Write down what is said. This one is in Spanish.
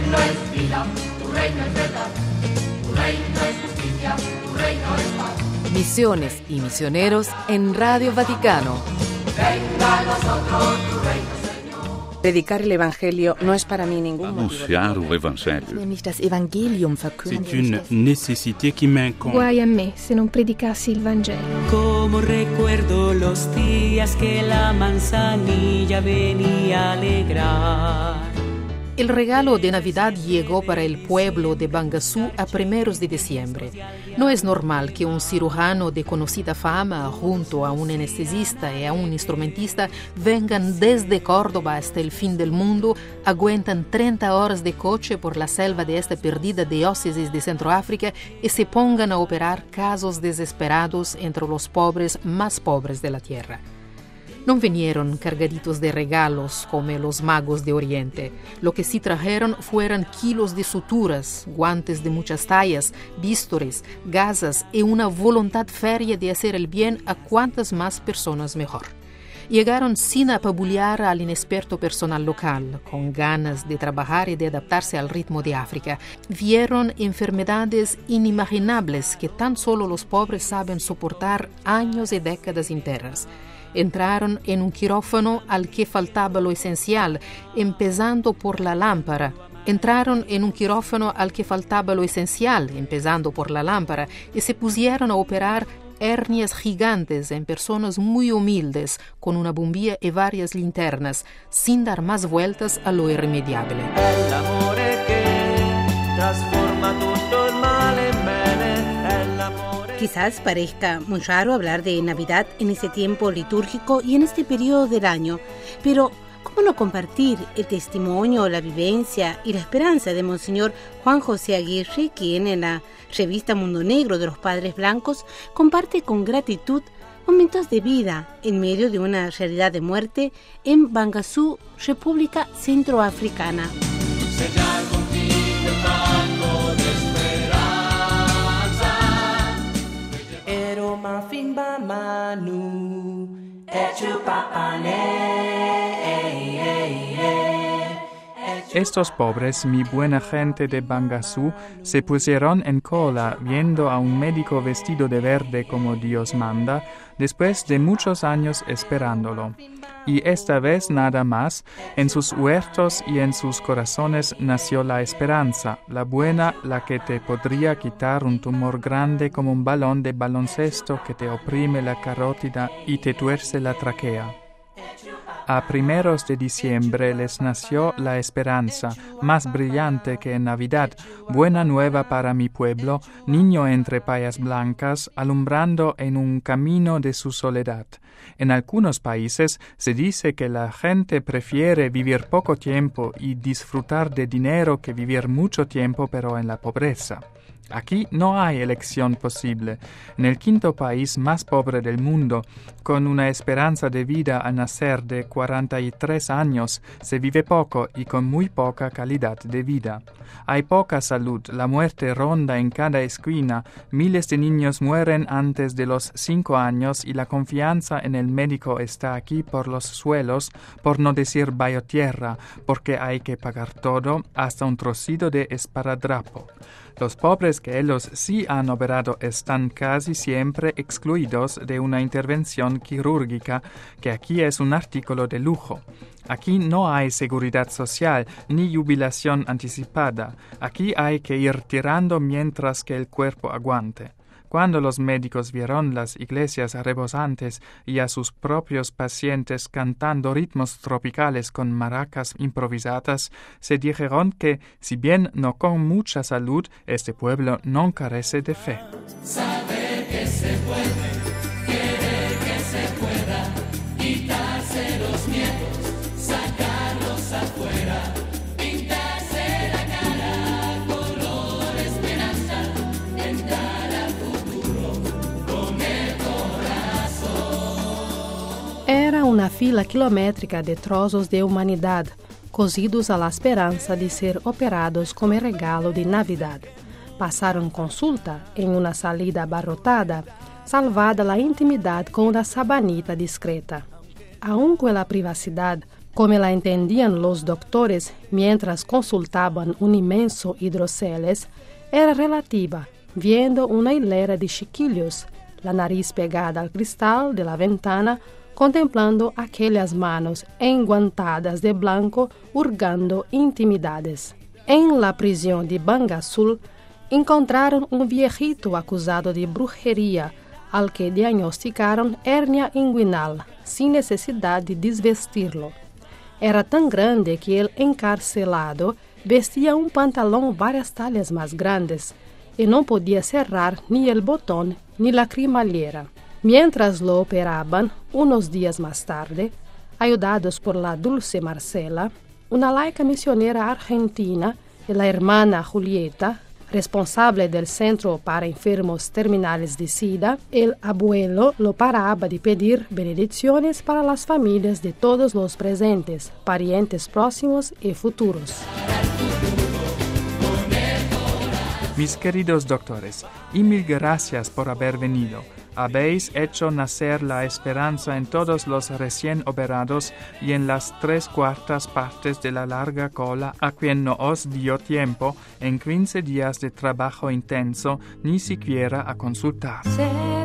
reino es vida, tu reino es verdad, tu reino es justicia, tu reino es paz. Misiones y misioneros en Radio Vaticano. Venga a nosotros tu reino, Señor. Predicar el Evangelio no es para mí ningún Anunciar o Evangelho. Nämlich das Evangelium verkünden. C'est une nécessité qui m'incombe. Guai a me se non predicassi il Vangelo. Como recuerdo los días que la manzanilla venía a alegrar. El regalo de Navidad llegó para el pueblo de Bangassou a primeros de diciembre. No es normal que un cirujano de conocida fama, junto a un anestesista y a un instrumentista, vengan desde Córdoba hasta el fin del mundo, aguantan 30 horas de coche por la selva de esta perdida diócesis de Centroáfrica y se pongan a operar casos desesperados entre los pobres más pobres de la tierra. No vinieron cargaditos de regalos como los magos de Oriente. Lo que sí trajeron fueron kilos de suturas, guantes de muchas tallas, bístores, gasas y una voluntad férrea de hacer el bien a cuantas más personas mejor. Llegaron sin apabulear al inexperto personal local, con ganas de trabajar y de adaptarse al ritmo de África. Vieron enfermedades inimaginables que tan solo los pobres saben soportar años y décadas enteras. Entraron en un quirófano al que faltaba lo esencial, empezando por la lámpara. Y se pusieron a operar hernias gigantes en personas muy humildes, con una bombilla y varias linternas, sin dar más vueltas a lo irremediable. El amor es que transforma todo el mal en bene. El amor. Quizás parezca muy raro hablar de Navidad en este tiempo litúrgico y en este periodo del año, pero ¿cómo no compartir el testimonio, la vivencia y la esperanza de Monseñor Juan José Aguirre, quien en la revista Mundo Negro de los Padres Blancos comparte con gratitud momentos de vida en medio de una realidad de muerte en Bangassou, República Centroafricana? Sellar contigo el manto de esperanza. Ero ma fin ba manu, echu papane. Estos pobres, mi buena gente de Bangassou, se pusieron en cola viendo a un médico vestido de verde como Dios manda, después de muchos años esperándolo. Y esta vez nada más, en sus huertos y en sus corazones nació la esperanza, la buena, la que te podría quitar un tumor grande como un balón de baloncesto que te oprime la carótida y te tuerce la tráquea. A primeros de diciembre les nació la esperanza, más brillante que en Navidad, buena nueva para mi pueblo, niño entre payas blancas, alumbrando en un camino de su soledad. En algunos países se dice que la gente prefiere vivir poco tiempo y disfrutar de dinero que vivir mucho tiempo pero en la pobreza. Aquí no hay elección posible. En el quinto país más pobre del mundo, con una esperanza de vida a nacer de 43 años, se vive poco y con muy poca calidad de vida. Hay poca salud, la muerte ronda en cada esquina, miles de niños mueren antes de los 5 años y la confianza en el médico está aquí por los suelos, por no decir bajo tierra, porque hay que pagar todo, hasta un trocito de esparadrapo. Los pobres que ellos sí han operado están casi siempre excluidos de una intervención quirúrgica, que aquí es un artículo de lujo. Aquí no hay seguridad social ni jubilación anticipada. Aquí hay que ir tirando mientras que el cuerpo aguante. Cuando los médicos vieron las iglesias rebosantes y a sus propios pacientes cantando ritmos tropicales con maracas improvisadas, se dijeron que, si bien no con mucha salud, este pueblo no carece de fe. Saber que se puede, querer que se pueda, quitarse los miedos, sacarlos afuera, pintarse la cara, color esperanza, entrar al futuro con el corazón. Era una fila quilométrica de trozos de humanidad, cozidos a la esperanza de ser operados como regalo de Navidad. Pasaron consulta en una salida abarrotada, salvada la intimidad con una sabanita discreta. Aún con la privacidad, Como la entendían los doctores mientras consultaban un inmenso hidroceles, era relativa, viendo una hilera de chiquillos, la nariz pegada al cristal de la ventana, contemplando aquellas manos enguantadas de blanco hurgando intimidades. En la prisión de Bangasul encontraron un viejito acusado de brujería, al que diagnosticaron hernia inguinal, sin necesidad de desvestirlo. Era tan grande que el encarcelado vestía un pantalón varias tallas más grandes y no podía cerrar ni el botón ni la cremallera. Mientras lo operaban, unos días más tarde, ayudados por la Dulce Marcela, una laica misionera argentina y la hermana Julieta, responsable del centro para enfermos terminales de SIDA, el abuelo lo paraba de pedir benedicciones para las familias de todos los presentes, parientes próximos y futuros. Mis queridos doctores, y mil gracias por haber venido. Habéis hecho nacer la esperanza en todos los recién operados y en las 3/4 partes de la larga cola a quien no os dio tiempo en 15 días de trabajo intenso ni siquiera a consultar.